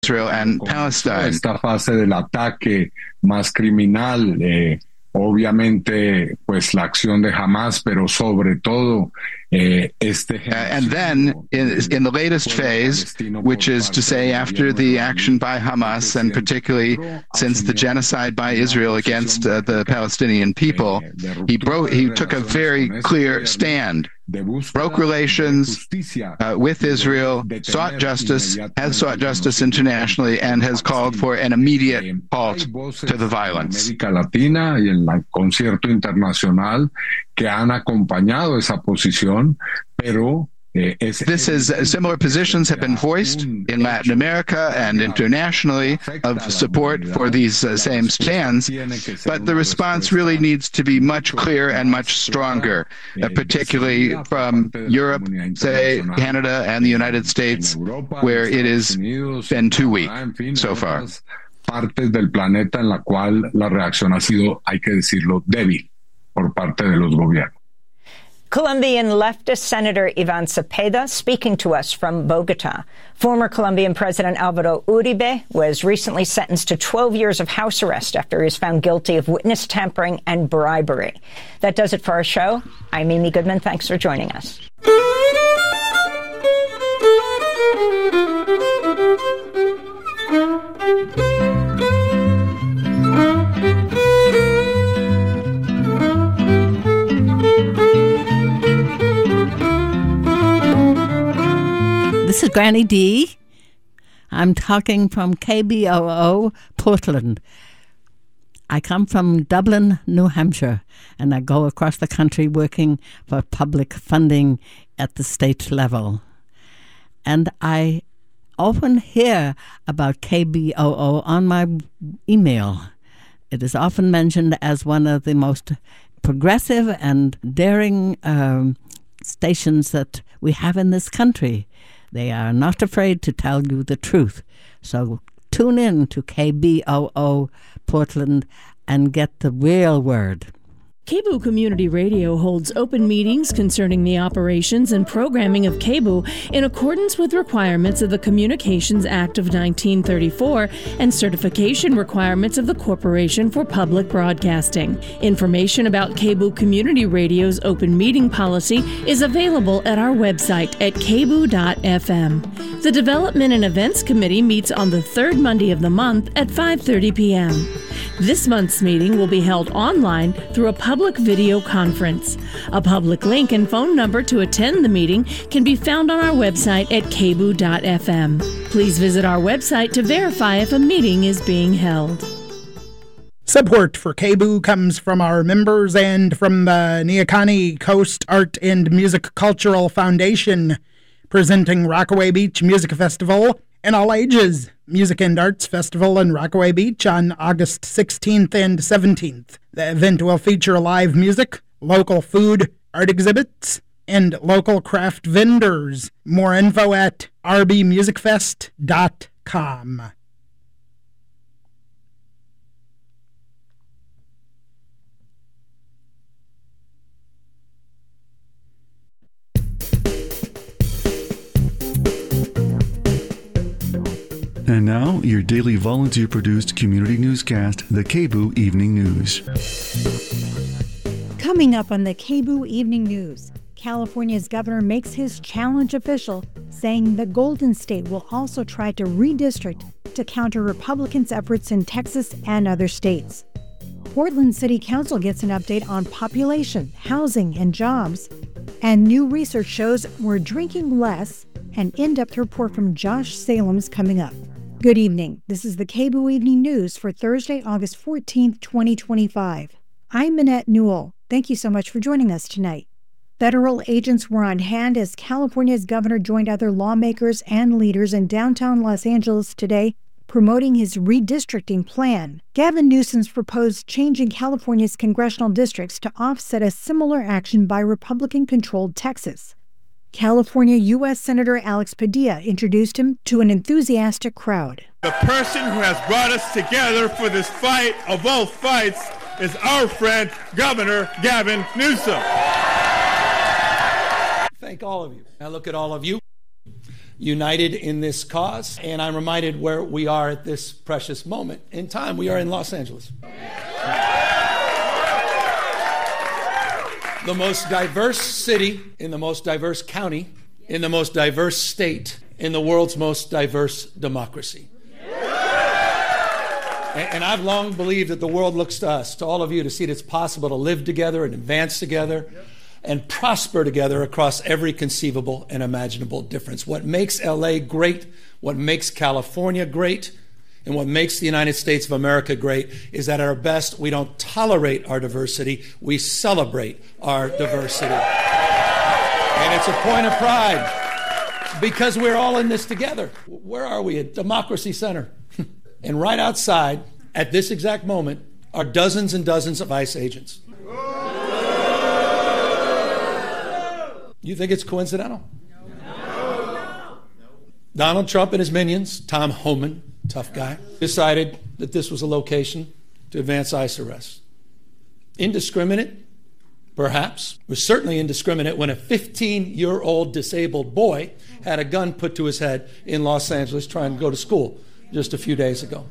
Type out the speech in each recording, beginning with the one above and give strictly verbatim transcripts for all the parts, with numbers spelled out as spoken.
Israel and Palestine. Esta fase del ataque más criminal, eh, obviamente, pues la acción de Hamas, pero sobre todo eh, este. Uh, and then, in, in the latest phase, which is to say, after the action by Hamas, and particularly since the genocide by Israel against uh, the Palestinian people, he broke. He took a very clear stand. Broke relations uh, with Israel, sought justice, has sought justice internationally, and has called for an immediate halt to the violence. América Latina y en el concierto internacional que han acompañado esa posición, pero This is uh, similar positions have been voiced in Latin America and internationally of support for these uh, same stands, but the response really needs to be much clearer and much stronger, uh, particularly from Europe, say Canada and the United States, where it has been too weak so far. Partes del planeta en la cual la reacción ha sido, hay que decirlo, débil por parte de los gobiernos. Colombian leftist Senator Ivan Cepeda speaking to us from Bogota. Former Colombian President Alvaro Uribe was recently sentenced to twelve years of house arrest after he was found guilty of witness tampering and bribery. That does it for our show. I'm Amy Goodman. Thanks for joining us. This is Granny D. I'm talking from K B O O, Portland. I come from Dublin, New Hampshire, and I go across the country working for public funding at the state level. And I often hear about K B O O on my email. It is often mentioned as one of the most progressive and daring um, stations that we have in this country. They are not afraid to tell you the truth. So tune in to K B O O Portland and get the real word. K B U Community Radio holds open meetings concerning the operations and programming of K B U in accordance with requirements of the Communications Act of nineteen thirty-four and certification requirements of the Corporation for Public Broadcasting. Information about K B U Community Radio's open meeting policy is available at our website at k b u dot f m. The Development and Events Committee meets on the third Monday of the month at five thirty p.m. This month's meeting will be held online through a public video conference. A public link and phone number to attend the meeting can be found on our website at k b u dot f m. Please visit our website to verify if a meeting is being held. Support for K B U comes from our members and from the Neahkahnie Coast Art and Music Cultural Foundation, presenting Rockaway Beach Music Festival and All Ages Music and Arts Festival in Rockaway Beach on August sixteenth and seventeenth. The event will feature live music, local food, art exhibits, and local craft vendors. More info at r b music fest dot com. And now, your daily volunteer-produced community newscast, the K B U Evening News. Coming up on the K B U Evening News, California's governor makes his challenge official, saying the Golden State will also try to redistrict to counter Republicans' efforts in Texas and other states. Portland City Council gets an update on population, housing, and jobs. And new research shows we're drinking less. An in-depth report from Josh Salem's coming up. Good evening. This is the K B U Evening News for Thursday, August fourteenth, twenty twenty-five. I'm Minette Newell. Thank you so much for joining us tonight. Federal agents were on hand as California's governor joined other lawmakers and leaders in downtown Los Angeles today, promoting his redistricting plan. Gavin Newsom's proposed changing California's congressional districts to offset a similar action by Republican-controlled Texas. California U S Senator Alex Padilla introduced him to an enthusiastic crowd. The person who has brought us together for this fight of all fights is our friend, Governor Gavin Newsom. Thank all of you. I look at all of you. united in this cause. And I'm reminded where we are at this precious moment in time. We are in Los Angeles. The most diverse city in the most diverse county, in the most diverse state, in the world's most diverse democracy. And I've long believed that the world looks to us, to all of you, to see that it's possible to live together and advance together and prosper together across every conceivable and imaginable difference. What makes L A great, what makes California great, and what makes the United States of America great is that at our best, we don't tolerate our diversity, we celebrate our diversity. And it's a point of pride because we're all in this together. Where are we? At Democracy Center. And right outside, at this exact moment, are dozens and dozens of ICE agents. You think it's coincidental? No. Donald Trump and his minions, Tom Homan, tough guy, decided that this was a location to advance ICE arrests. Indiscriminate, perhaps. It was certainly indiscriminate when a fifteen-year-old disabled boy had a gun put to his head in Los Angeles trying to go to school just a few days ago.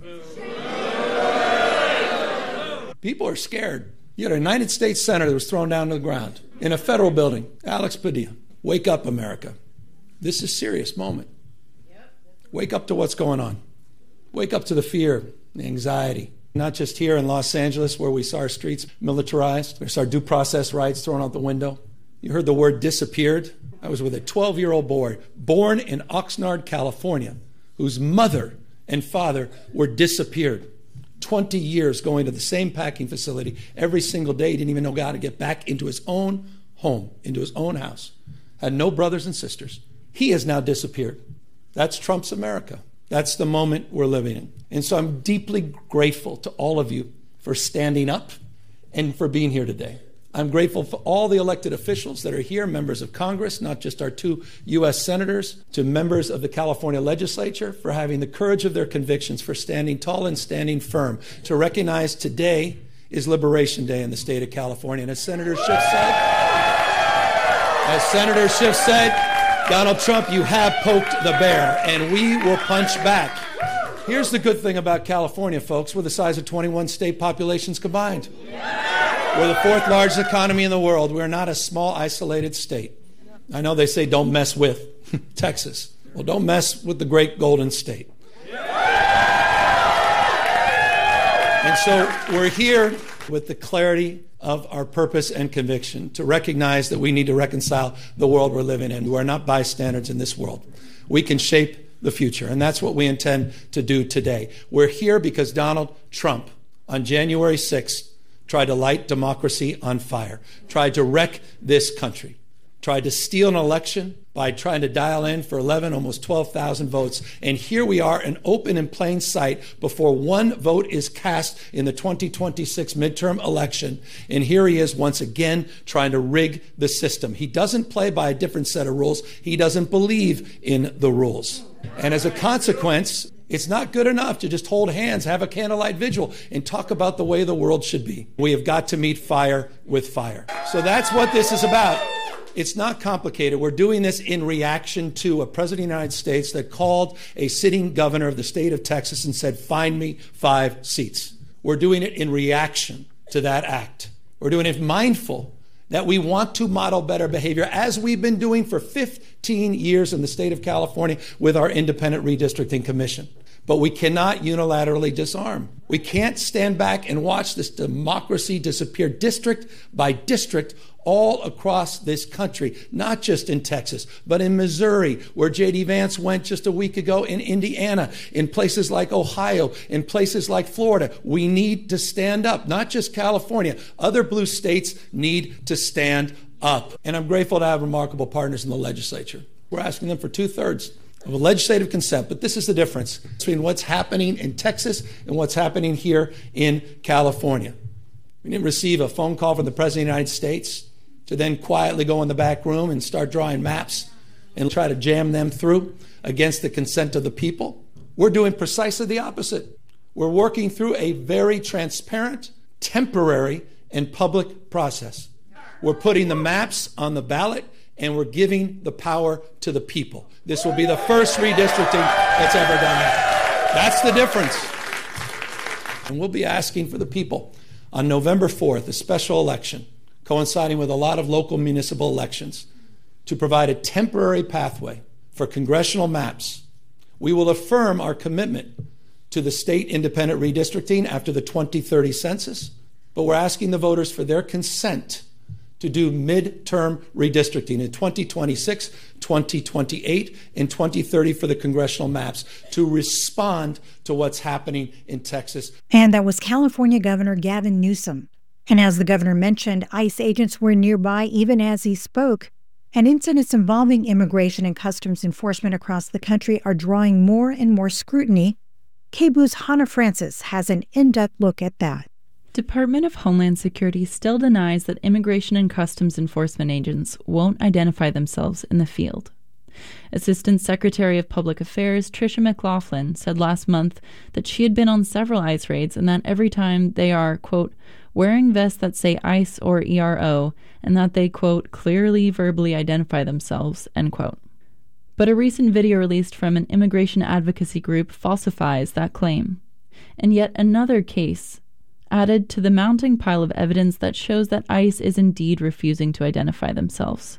People are scared. You had a United States Senator that was thrown down to the ground in a federal building. Alex Padilla. Wake up, America. This is a serious moment. Wake up to what's going on. Wake up to the fear, the anxiety. Not just here in Los Angeles where we saw our streets militarized. We saw our due process rights thrown out the window. You heard the word disappeared. I was with a twelve-year-old boy born in Oxnard, California, whose mother and father were disappeared. twenty years going to the same packing facility every single day. He didn't even know how to get back into his own home, into his own house. Had no brothers and sisters. He has now disappeared. That's Trump's America. That's the moment we're living in. And so I'm deeply grateful to all of you for standing up and for being here today. I'm grateful for all the elected officials that are here, members of Congress, not just our two U S senators, to members of the California legislature for having the courage of their convictions, for standing tall and standing firm, to recognize today is Liberation Day in the state of California. And as Senator Schiff said, as Senator Schiff said, Donald Trump, you have poked the bear, and we will punch back. Here's the good thing about California, folks. We're the size of twenty-one state populations combined. We're the fourth largest economy in the world. We're not a small, isolated state. I know they say don't mess with Texas. Well, don't mess with the great Golden State. And so we're here with the clarity of our purpose and conviction to recognize that we need to reconcile the world we're living in. We're not bystanders in this world. We can shape the future, and that's what we intend to do today. We're here because Donald Trump, on January sixth, tried to light democracy on fire, tried to wreck this country, tried to steal an election by trying to dial in for eleven, almost twelve thousand votes. And here we are, an open in plain sight before one vote is cast in the twenty twenty-six midterm election. And here he is once again trying to rig the system. He doesn't play by a different set of rules. He doesn't believe in the rules. And as a consequence, it's not good enough to just hold hands, have a candlelight vigil, and talk about the way the world should be. We have got to meet fire with fire. So that's what this is about. It's not complicated. We're doing this in reaction to a president of the United States that called a sitting governor of the state of Texas and said, find me five seats. We're doing it in reaction to that act. We're doing it mindful that we want to model better behavior, as we've been doing for fifteen years in the state of California with our Independent Redistricting Commission. But we cannot unilaterally disarm. We can't stand back and watch this democracy disappear district by district all across this country, not just in Texas, but in Missouri, where J D Vance went just a week ago, in Indiana, in places like Ohio, in places like Florida. We need to stand up, not just California. Other blue states need to stand up. And I'm grateful to have remarkable partners in the legislature. We're asking them for two-thirds of a legislative consent, but this is the difference between what's happening in Texas and what's happening here in California. We didn't receive a phone call from the President of the United States to then quietly go in the back room and start drawing maps and try to jam them through against the consent of the people. We're doing precisely the opposite. We're working through a very transparent, temporary, and public process. We're putting the maps on the ballot, and we're giving the power to the people. This will be the first redistricting that's ever done that. That's the difference. And we'll be asking for the people on November fourth, a special election coinciding with a lot of local municipal elections, to provide a temporary pathway for congressional maps. We will affirm our commitment to the state independent redistricting after the twenty thirty census, but we're asking the voters for their consent to do midterm redistricting in twenty twenty-six, twenty twenty-eight, and twenty thirty for the congressional maps to respond to what's happening in Texas. And that was California Governor Gavin Newsom. And as the governor mentioned, ICE agents were nearby even as he spoke. And incidents involving immigration and customs enforcement across the country are drawing more and more scrutiny. K B O's Hannah Francis has an in-depth look at that. Department of Homeland Security still denies that immigration and customs enforcement agents won't identify themselves in the field. Assistant Secretary of Public Affairs Tricia McLaughlin said last month that she had been on several ICE raids and that every time they are, quote, wearing vests that say ICE or E R O, and that they, quote, clearly verbally identify themselves, end quote. But a recent video released from an immigration advocacy group falsifies that claim. And yet another case added to the mounting pile of evidence that shows that ICE is indeed refusing to identify themselves.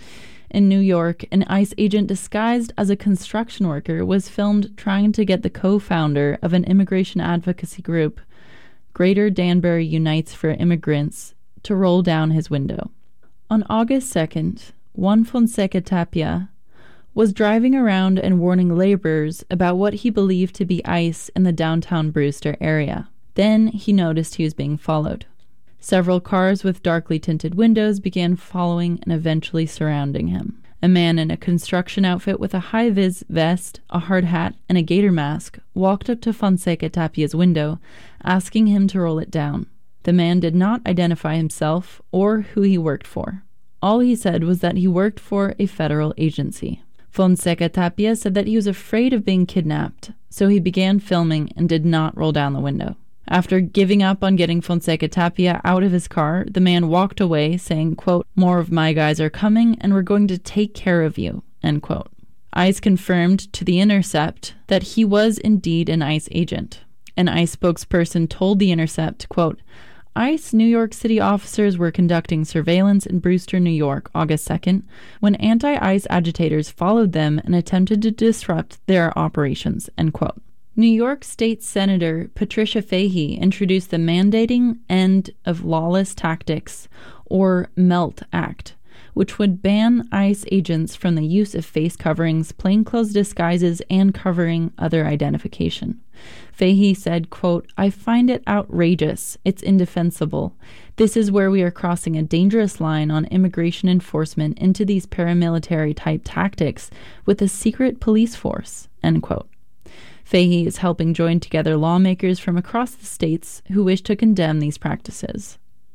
In New York, an ICE agent disguised as a construction worker was filmed trying to get the co-founder of an immigration advocacy group, Greater Danbury Unites for Immigrants, to roll down his window. On August second, Juan Fonseca Tapia was driving around and warning laborers about what he believed to be ICE in the downtown Brewster area. Then he noticed he was being followed. Several cars with darkly tinted windows began following and eventually surrounding him. A man in a construction outfit with a high-vis vest, a hard hat, and a gator mask walked up to Fonseca Tapia's window, asking him to roll it down. The man did not identify himself or who he worked for. All he said was that he worked for a federal agency. Fonseca Tapia said that he was afraid of being kidnapped, so he began filming and did not roll down the window. After giving up on getting Fonseca Tapia out of his car, the man walked away saying, quote, more of my guys are coming and we're going to take care of you, end quote. ICE confirmed to The Intercept that he was indeed an ICE agent. An ICE spokesperson told The Intercept, quote, ICE New York City officers were conducting surveillance in Brewster, New York, August second, when anti-ICE agitators followed them and attempted to disrupt their operations, end quote. New York State Senator Patricia Fahey introduced the Mandating End of Lawless Tactics, or MELT Act, which would ban ICE agents from the use of face coverings, plainclothes disguises, and covering other identification. Fahey said, quote, I find it outrageous. It's indefensible. This is where we are crossing a dangerous line on immigration enforcement into these paramilitary-type tactics with a secret police force, end quote. Fahey is helping join together lawmakers from across the states who wish to condemn these practices.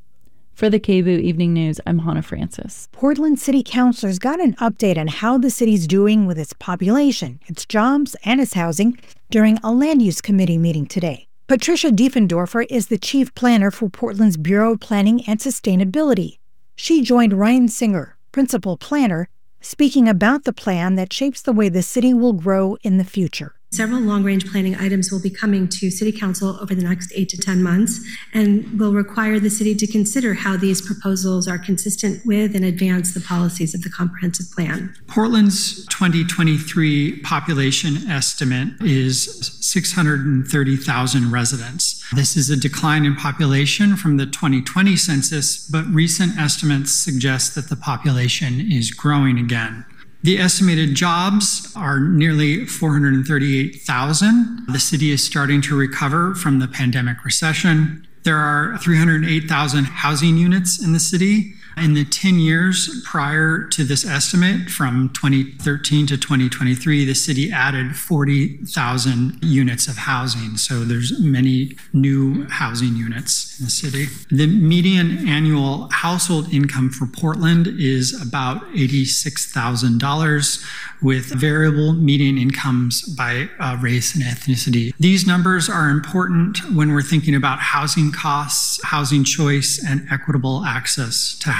For the K B O Evening News, I'm Hannah Francis. Portland City Councilors got an update on how the city's doing with its population, its jobs, and its housing during a land use committee meeting today. Patricia Diefendorfer is the chief planner for Portland's Bureau of Planning and Sustainability. She joined Ryan Singer, principal planner, speaking about the plan that shapes the way the city will grow in the future. Several long-range planning items will be coming to City Council over the next eight to ten months and will require the city to consider how these proposals are consistent with and advance the policies of the comprehensive plan. Portland's twenty twenty-three population estimate is six hundred thirty thousand residents. This is a decline in population from the twenty twenty census, but recent estimates suggest that the population is growing again. The estimated jobs are nearly four hundred thirty-eight thousand. The city is starting to recover from the pandemic recession. There are three hundred eight thousand housing units in the city. In the ten years prior to this estimate, from twenty thirteen to twenty twenty-three, the city added forty thousand units of housing. So there's many new housing units in the city. The median annual household income for Portland is about eighty-six thousand dollars, with variable median incomes by uh, race and ethnicity. These numbers are important when we're thinking about housing costs, housing choice, and equitable access to housing.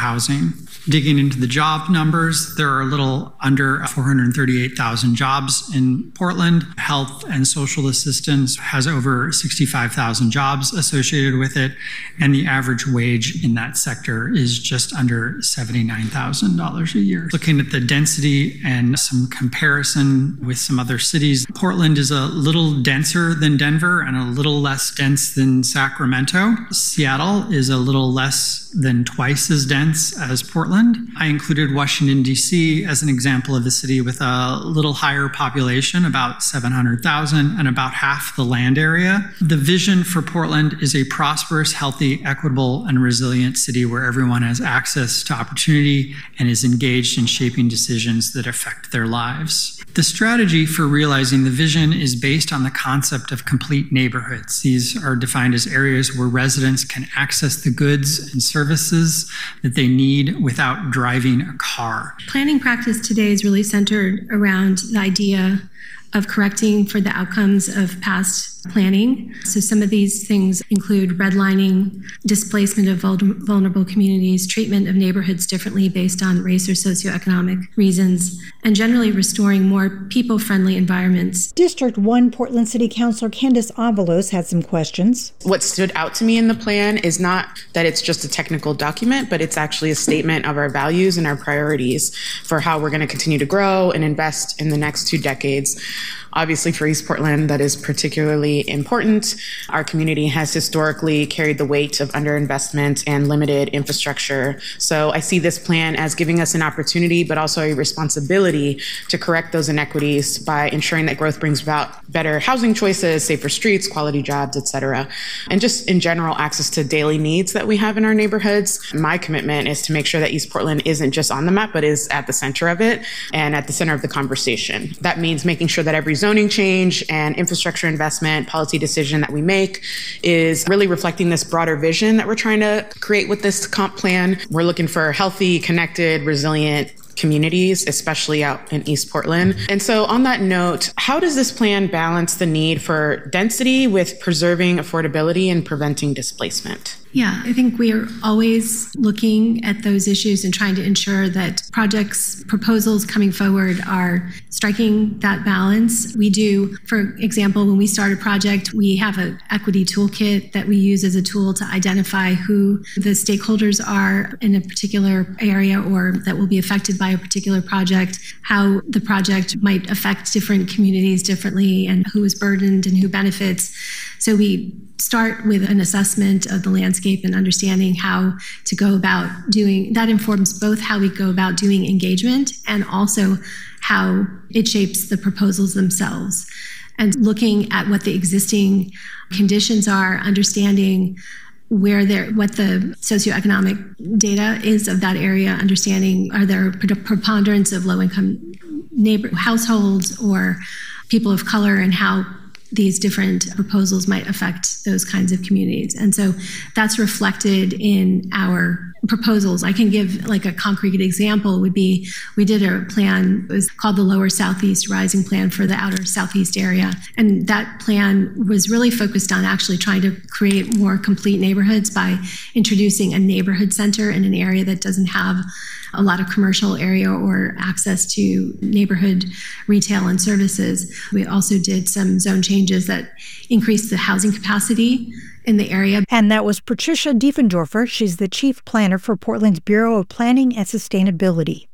housing. Digging into the job numbers, there are a little under four hundred thirty-eight thousand jobs in Portland. Health and social assistance has over sixty-five thousand jobs associated with it, and the average wage in that sector is just under seventy-nine thousand dollars a year. Looking at the density and some comparison with some other cities, Portland is a little denser than Denver and a little less dense than Sacramento. Seattle is a little less than twice as dense as Portland. I included Washington, D C as an example of a city with a little higher population, about seven hundred thousand, and about half the land area. The vision for Portland is a prosperous, healthy, equitable, and resilient city where everyone has access to opportunity and is engaged in shaping decisions that affect their lives. The strategy for realizing the vision is based on the concept of complete neighborhoods. These are defined as areas where residents can access the goods and services that they need without driving a car. Planning practice today is really centered around the idea of correcting for the outcomes of past planning. So some of these things include redlining, displacement of vulnerable communities, treatment of neighborhoods differently based on race or socioeconomic reasons, and generally restoring more people-friendly environments. District one Portland City Councilor Candace Avalos had some questions. What stood out to me in the plan is not that it's just a technical document, but it's actually a statement of our values and our priorities for how we're going to continue to grow and invest in the next two decades. Obviously, for East Portland, that is particularly important. Our community has historically carried the weight of underinvestment and limited infrastructure. So I see this plan as giving us an opportunity, but also a responsibility to correct those inequities by ensuring that growth brings about better housing choices, safer streets, quality jobs, et cetera. And just in general, access to daily needs that we have in our neighborhoods. My commitment is to make sure that East Portland isn't just on the map, but is at the center of it and at the center of the conversation. That means making sure that every zoning change and infrastructure investment policy decision that we make is really reflecting this broader vision that we're trying to create with this comp plan. We're looking for healthy, connected, resilient communities, especially out in East Portland. And so on that note, how does this plan balance the need for density with preserving affordability and preventing displacement? Yeah, I think we are always looking at those issues and trying to ensure that projects, proposals coming forward are striking that balance. We do, for example, when we start a project, we have an equity toolkit that we use as a tool to identify who the stakeholders are in a particular area or that will be affected by a particular project, how the project might affect different communities differently, and who is burdened and who benefits. So we start with an assessment of the landscape and understanding how to go about doing that. Informs both how we go about doing engagement and also how it shapes the proposals themselves. And looking at what the existing conditions are, understanding where there, what the socioeconomic data is of that area, understanding are there preponderance of low-income neighbor households or people of color, and how these different proposals might affect those kinds of communities. And so that's reflected in our proposals. I can give like a concrete example would be, we did a plan, it was called the Lower Southeast Rising Plan for the outer Southeast area. And that plan was really focused on actually trying to create more complete neighborhoods by introducing a neighborhood center in an area that doesn't have a lot of commercial area or access to neighborhood retail and services. We also did some zone changes that increased the housing capacity in the area. And that was Patricia Diefendorfer. She's the chief planner for Portland's Bureau of Planning and Sustainability.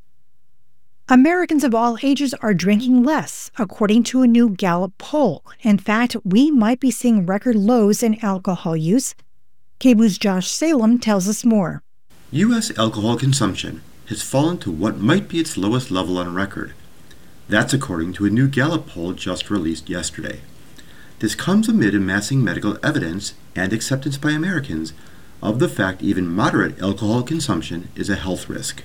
Americans of all ages are drinking less, according to a new Gallup poll. In fact, we might be seeing record lows in alcohol use. K B O's Josh Salem tells us more. U S alcohol consumption has fallen to what might be its lowest level on record. That's according to a new Gallup poll just released yesterday. This comes amid amassing medical evidence and acceptance by Americans of the fact even moderate alcohol consumption is a health risk.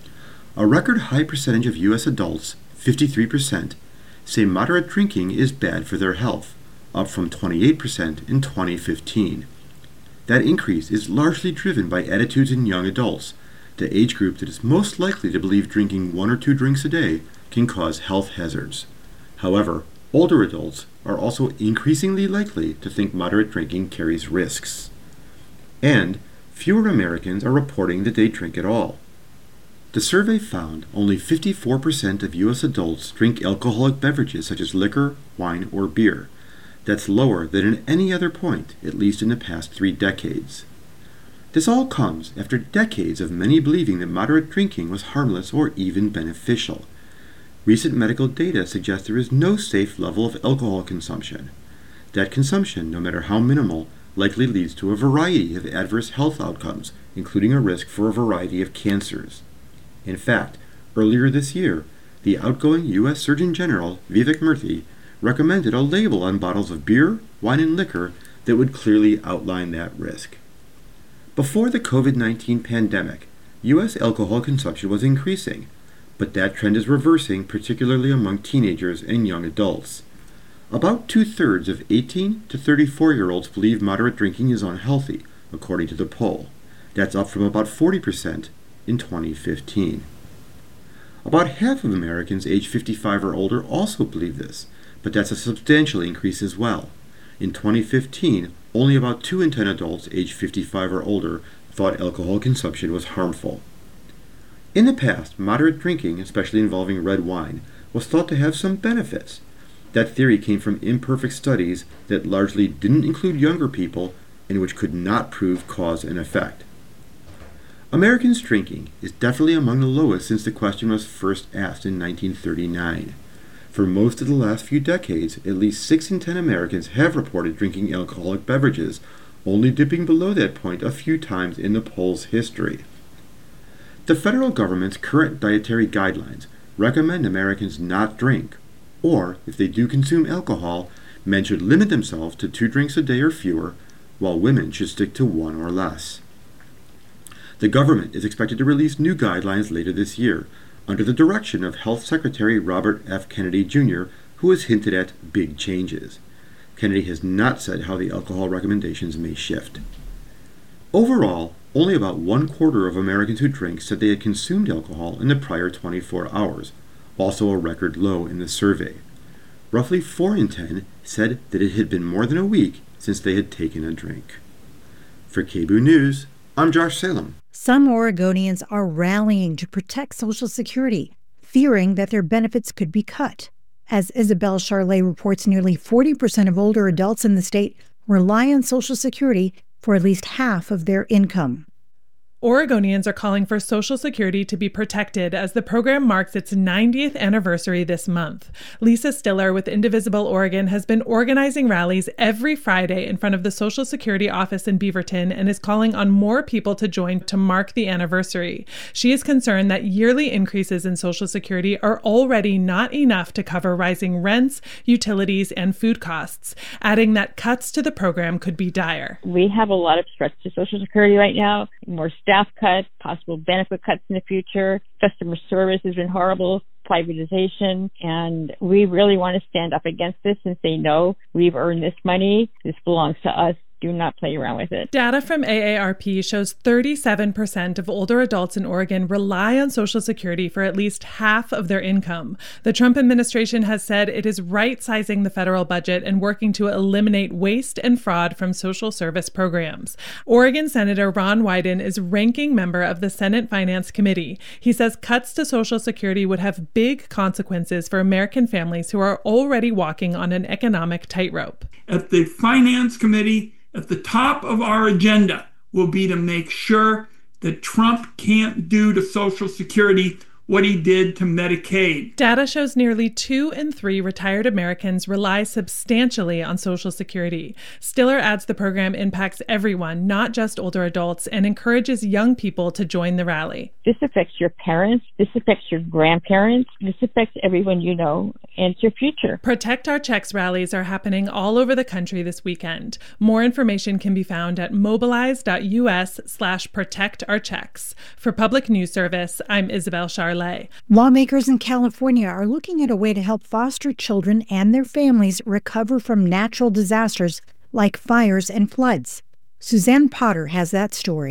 A record high percentage of U S adults, fifty-three percent, say moderate drinking is bad for their health, up from twenty-eight percent in twenty fifteen. That increase is largely driven by attitudes in young adults, the age group that is most likely to believe drinking one or two drinks a day can cause health hazards. However, older adults are also increasingly likely to think moderate drinking carries risks. And fewer Americans are reporting that they drink at all. The survey found only fifty-four percent of U S adults drink alcoholic beverages such as liquor, wine, or beer. That's lower than at any other point, at least in the past three decades. This all comes after decades of many believing that moderate drinking was harmless or even beneficial. Recent medical data suggests there is no safe level of alcohol consumption. That consumption, no matter how minimal, likely leads to a variety of adverse health outcomes, including a risk for a variety of cancers. In fact, earlier this year, the outgoing U S Surgeon General, Vivek Murthy, recommended a label on bottles of beer, wine, and liquor that would clearly outline that risk. Before the COVID nineteen pandemic, U S alcohol consumption was increasing, but that trend is reversing, particularly among teenagers and young adults. About two-thirds of eighteen to thirty-four-year-olds believe moderate drinking is unhealthy, according to the poll. That's up from about forty percent in twenty fifteen. About half of Americans aged fifty-five or older also believe this, but that's a substantial increase as well. In twenty fifteen, only about two in ten adults aged fifty-five or older thought alcohol consumption was harmful. In the past, moderate drinking, especially involving red wine, was thought to have some benefits. That theory came from imperfect studies that largely didn't include younger people and which could not prove cause and effect. Americans' drinking is definitely among the lowest since the question was first asked in nineteen thirty-nine. For most of the last few decades, at least six in ten Americans have reported drinking alcoholic beverages, only dipping below that point a few times in the poll's history. The federal government's current dietary guidelines recommend Americans not drink, or, if they do consume alcohol, men should limit themselves to two drinks a day or fewer, while women should stick to one or less. The government is expected to release new guidelines later this year, under the direction of Health Secretary Robert F. Kennedy Junior, who has hinted at big changes. Kennedy has not said how the alcohol recommendations may shift. Overall, only about one quarter of Americans who drink said they had consumed alcohol in the prior twenty-four hours, also a record low in the survey. Roughly four in ten said that it had been more than a week since they had taken a drink. For K B O O News, I'm Josh Salem. Some Oregonians are rallying to protect Social Security, fearing that their benefits could be cut. As Isabel Charlet reports, nearly forty percent of older adults in the state rely on Social Security for at least half of their income. Oregonians are calling for Social Security to be protected as the program marks its ninetieth anniversary this month. Lisa Stiller with Indivisible Oregon has been organizing rallies every Friday in front of the Social Security office in Beaverton and is calling on more people to join to mark the anniversary. She is concerned that yearly increases in Social Security are already not enough to cover rising rents, utilities, and food costs, adding that cuts to the program could be dire. We have a lot of threats to Social Security right now, more staff Staff cuts, possible benefit cuts in the future. Customer service has been horrible, privatization, and we really want to stand up against this and say, no, we've earned this money. This belongs to us. Do not play around with it. Data from A A R P shows thirty-seven percent of older adults in Oregon rely on Social Security for at least half of their income. The Trump administration has said it is right-sizing the federal budget and working to eliminate waste and fraud from social service programs. Oregon Senator Ron Wyden is ranking member of the Senate Finance Committee. He says cuts to Social Security would have big consequences for American families who are already walking on an economic tightrope. At the Finance Committee, at the top of our agenda will be to make sure that Trump can't do to Social Security what he did to Medicaid. Data shows nearly two in three retired Americans rely substantially on Social Security. Stiller adds the program impacts everyone, not just older adults, and encourages young people to join the rally. This affects your parents, this affects your grandparents, this affects everyone you know, and it's your future. Protect Our Checks rallies are happening all over the country this weekend. More information can be found at mobilize.us slash protect our checks. For Public News Service, I'm Isabel Charlet. Lawmakers in California are looking at a way to help foster children and their families recover from natural disasters like fires and floods. Suzanne Potter has that story.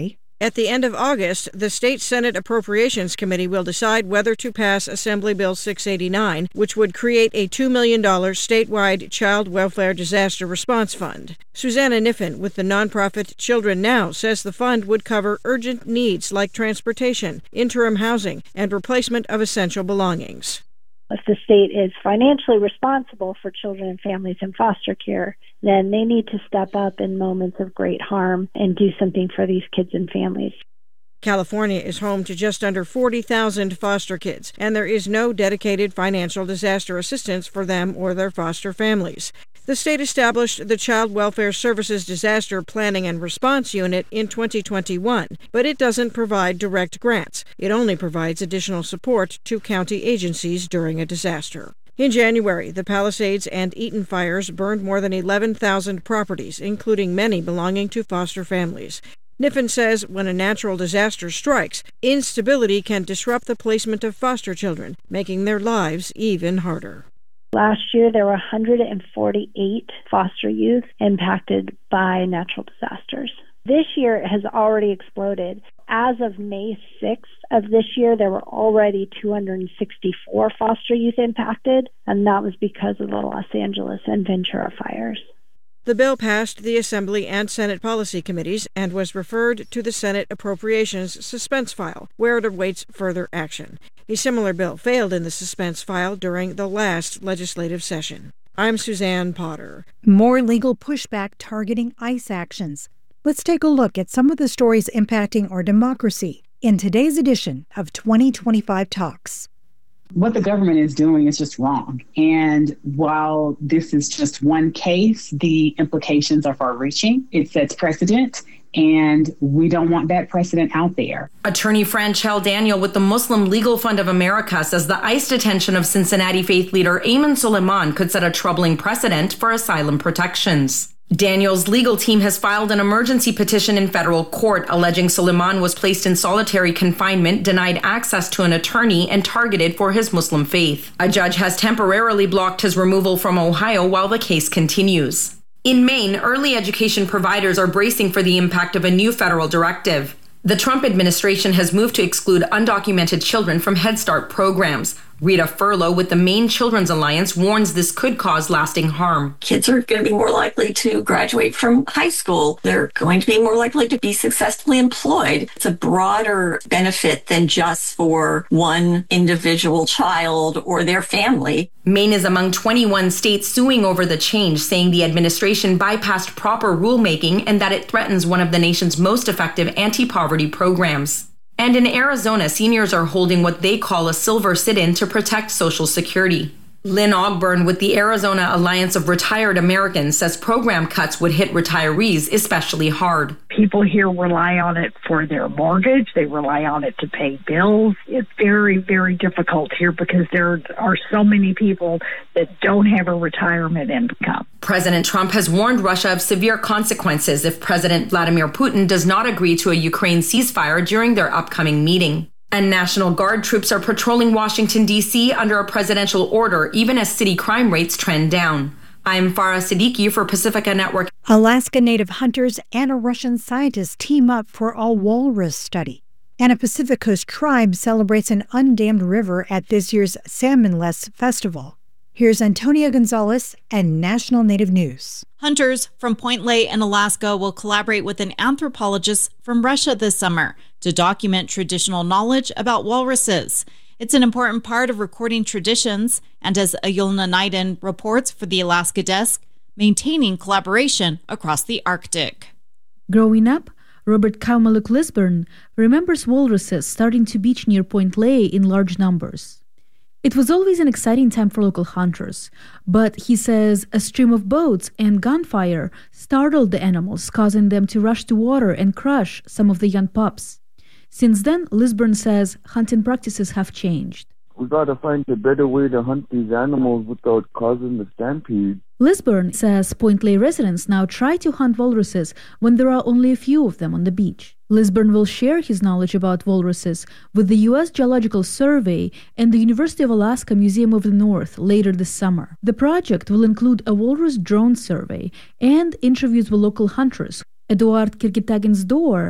At the end of August, the State Senate Appropriations Committee will decide whether to pass Assembly Bill six eighty-nine, which would create a two million dollars statewide Child Welfare Disaster Response Fund. Susanna Niffen with the nonprofit Children Now says the fund would cover urgent needs like transportation, interim housing, and replacement of essential belongings. If the state is financially responsible for children and families in foster care, then they need to step up in moments of great harm and do something for these kids and families. California is home to just under forty thousand foster kids, and there is no dedicated financial disaster assistance for them or their foster families. The state established the Child Welfare Services Disaster Planning and Response Unit in twenty twenty-one, but it doesn't provide direct grants. It only provides additional support to county agencies during a disaster. In January, the Palisades and Eaton fires burned more than eleven thousand properties, including many belonging to foster families. Niffen says when a natural disaster strikes, instability can disrupt the placement of foster children, making their lives even harder. Last year, there were one hundred forty-eight foster youth impacted by natural disasters. This year, it has already exploded. As of May sixth of this year, there were already two hundred sixty-four foster youth impacted, and that was because of the Los Angeles and Ventura fires. The bill passed the Assembly and Senate policy committees and was referred to the Senate Appropriations suspense file, where it awaits further action. A similar bill failed in the suspense file during the last legislative session. I'm Suzanne Potter. More legal pushback targeting ICE actions. Let's take a look at some of the stories impacting our democracy in today's edition of twenty twenty-five Talks. What the government is doing is just wrong. And while this is just one case, the implications are far-reaching. It sets precedent, and we don't want that precedent out there. Attorney Franchelle Daniel with the Muslim Legal Fund of America says the ICE detention of Cincinnati faith leader Ayman Soleiman could set a troubling precedent for asylum protections. Daniel's legal team has filed an emergency petition in federal court alleging Soleiman was placed in solitary confinement, denied access to an attorney, and targeted for his Muslim faith. A judge has temporarily blocked his removal from Ohio while the case continues. In Maine, early education providers are bracing for the impact of a new federal directive. The Trump administration has moved to exclude undocumented children from Head Start programs. Rita Furlow with the Maine Children's Alliance warns this could cause lasting harm. Kids are going to be more likely to graduate from high school. They're going to be more likely to be successfully employed. It's a broader benefit than just for one individual child or their family. Maine is among twenty-one states suing over the change, saying the administration bypassed proper rulemaking and that it threatens one of the nation's most effective anti-poverty programs. And in Arizona, seniors are holding what they call a silver sit-in to protect Social Security. Lynn Ogburn with the Arizona Alliance of Retired Americans says program cuts would hit retirees especially hard. People here rely on it for their mortgage. They rely on it to pay bills. It's very, very difficult here because there are so many people that don't have a retirement income. President Trump has warned Russia of severe consequences if President Vladimir Putin does not agree to a Ukraine ceasefire during their upcoming meeting. And National Guard troops are patrolling Washington, D C under a presidential order, even as city crime rates trend down. I'm Farah Siddiqui for Pacifica Network. Alaska Native hunters and a Russian scientist team up for a walrus study. And a Pacific Coast tribe celebrates an undammed river at this year's Salmonless Festival. Here's Antonia Gonzalez and National Native News. Hunters from Point Lay in Alaska will collaborate with an anthropologist from Russia this summer to document traditional knowledge about walruses. It's an important part of recording traditions, and as Ayulna Naiden reports for the Alaska Desk, maintaining collaboration across the Arctic. Growing up, Robert Kaumaluk Lisburn remembers walruses starting to beach near Point Lay in large numbers. It was always an exciting time for local hunters, but he says a stream of boats and gunfire startled the animals, causing them to rush to water and crush some of the young pups. Since then, Lisburn says hunting practices have changed. We gotta find a better way to hunt these animals without causing the stampede. Lisburn says Point Lay residents now try to hunt walruses when there are only a few of them on the beach. Lisburn will share his knowledge about walruses with the U S Geological Survey and the University of Alaska Museum of the North later this summer. The project will include a walrus drone survey and interviews with local hunters. Eduard Kirgitagin's Door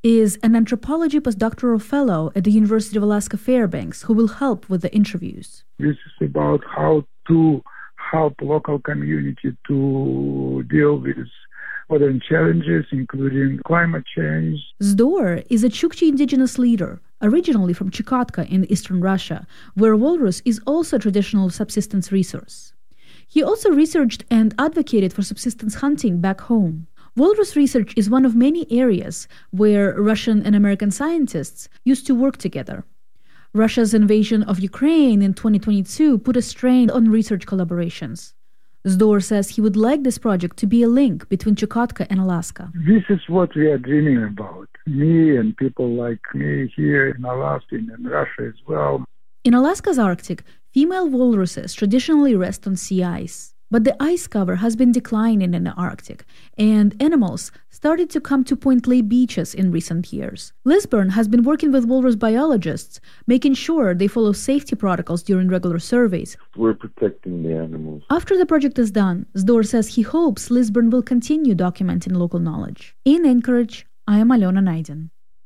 is an anthropology postdoctoral fellow at the University of Alaska Fairbanks who will help with the interviews. This is about how to help local community to deal with modern challenges, including climate change. Zdor is a Chukchi indigenous leader, originally from Chukotka in eastern Russia, where walrus is also a traditional subsistence resource. He also researched and advocated for subsistence hunting back home. Walrus research is one of many areas where Russian and American scientists used to work together. Russia's invasion of Ukraine in twenty twenty-two put a strain on research collaborations. Zdor says he would like this project to be a link between Chukotka and Alaska. This is what we are dreaming about. Me and people like me here in Alaska and in Russia as well. In Alaska's Arctic, female walruses traditionally rest on sea ice. But the ice cover has been declining in the Arctic, and animals started to come to Point Lay beaches in recent years. Lisburn has been working with walrus biologists, making sure they follow safety protocols during regular surveys. We're protecting the animals. After the project is done, Zdor says he hopes Lisburn will continue documenting local knowledge. In Anchorage, I am Alona Naidin.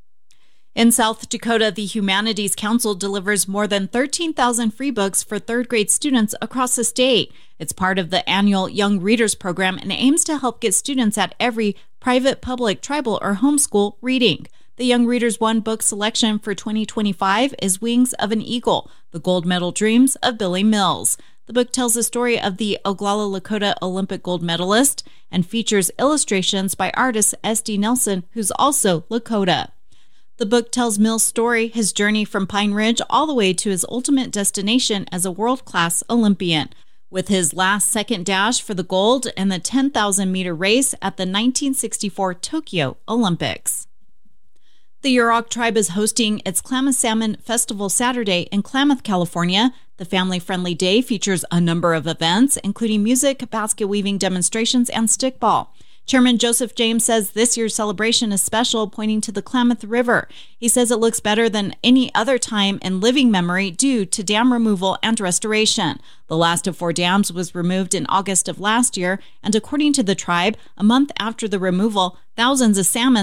In South Dakota, the Humanities Council delivers more than thirteen thousand free books for third grade students across the state. It's part of the annual Young Readers program and aims to help get students at every private, public, tribal, or homeschool reading. The Young Readers One book selection for twenty twenty-five is Wings of an Eagle, The Gold Medal Dreams of Billy Mills. The book tells the story of the Oglala Lakota Olympic gold medalist and features illustrations by artist S D Nelson, who's also Lakota. The book tells Mills' story, his journey from Pine Ridge all the way to his ultimate destination as a world-class Olympian, with his last second dash for the gold in the ten thousand meter race at the nineteen sixty-four Tokyo Olympics. The Yurok tribe is hosting its Klamath Salmon Festival Saturday in Klamath, California. The family-friendly day features a number of events, including music, basket weaving demonstrations, and stickball. Chairman Joseph James says this year's celebration is special, pointing to the Klamath River. He says it looks better than any other time in living memory due to dam removal and restoration. The last of four dams was removed in August of last year, and according to the tribe, a month after the removal, thousands of salmon